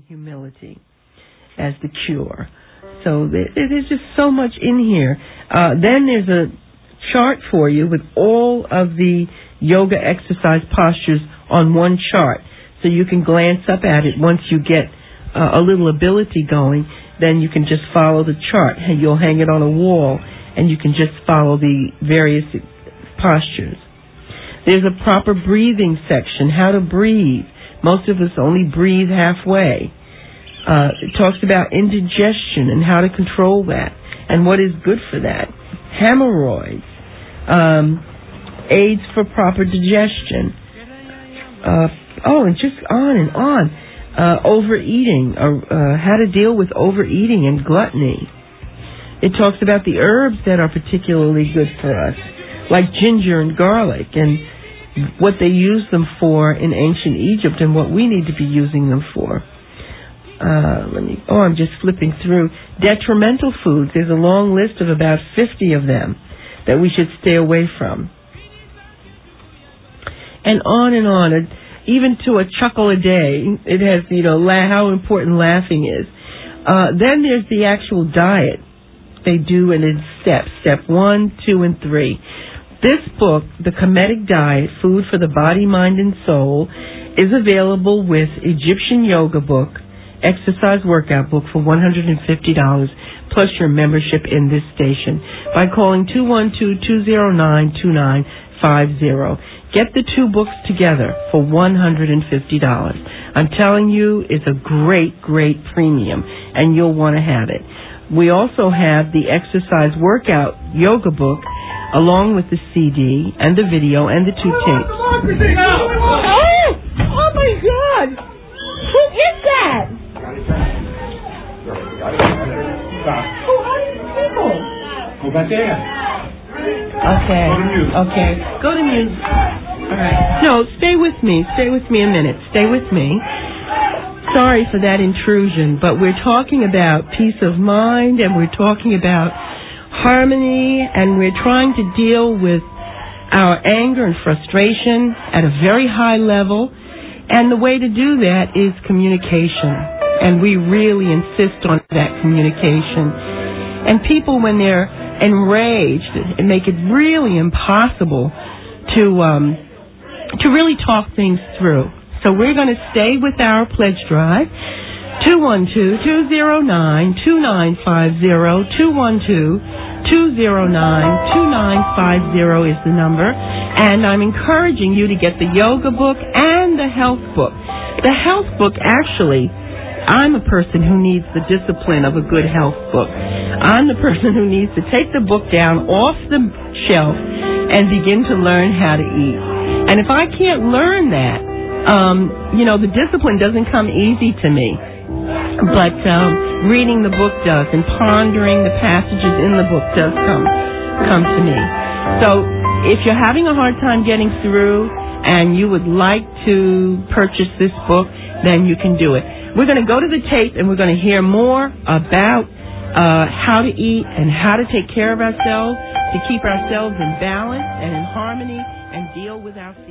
and humility as the cure. So there's just so much in here. Then there's a chart for you with all of the yoga exercise postures on one chart. So you can glance up at it once you get a little ability going. Then you can just follow the chart. You'll hang it on a wall, and you can just follow the various postures. There's a proper breathing section, how to breathe. Most of us only breathe halfway. It talks about indigestion and how to control that and what is good for that. Hemorrhoids, aids for proper digestion. And just on and on. Overeating, how to deal with overeating and gluttony. It talks about the herbs that are particularly good for us, like ginger and garlic, and what they used them for in ancient Egypt and what we need to be using them for. I'm just flipping through. Detrimental foods. There's a long list of about 50 of them that we should stay away from. And on. Even to a chuckle a day. It has, how important laughing is. Then there's the actual diet. They do it in steps. Step 1, 2, and 3. This book, The Kemetic Diet, Food for the Body, Mind, and Soul, is available with Egyptian Yoga Book, Exercise Workout Book for $150, plus your membership in this station by calling 212-209-2950. Get the two books together for $150. I'm telling you, it's a great, great premium, and you'll want to have it. We also have the Exercise Workout Yoga Book, along with the CD and the video and the 2 tapes. Oh my God! Who is that? Who are these people? Okay. Go to music. All right. No, stay with me. Stay with me a minute. Stay with me. Sorry for that intrusion, but we're talking about peace of mind, and we're talking about harmony, and we're trying to deal with our anger and frustration at a very high level. And the way to do that is communication. And we really insist on that communication. And people, when they're enraged, it make it really impossible to really talk things through. So we're going to stay with our pledge drive. 212-209-2950. 209-2950 is the number. And I'm encouraging you to get the yoga book and the health book. The health book, actually, I'm a person who needs the discipline of a good health book. I'm the person who needs to take the book down off the shelf and begin to learn how to eat. And if I can't learn that, the discipline doesn't come easy to me. But reading the book does, and pondering the passages in the book does come to me. So if you're having a hard time getting through and you would like to purchase this book, then you can do it. We're going to go to the tape, and we're going to hear more about how to eat and how to take care of ourselves, to keep ourselves in balance and in harmony and deal with our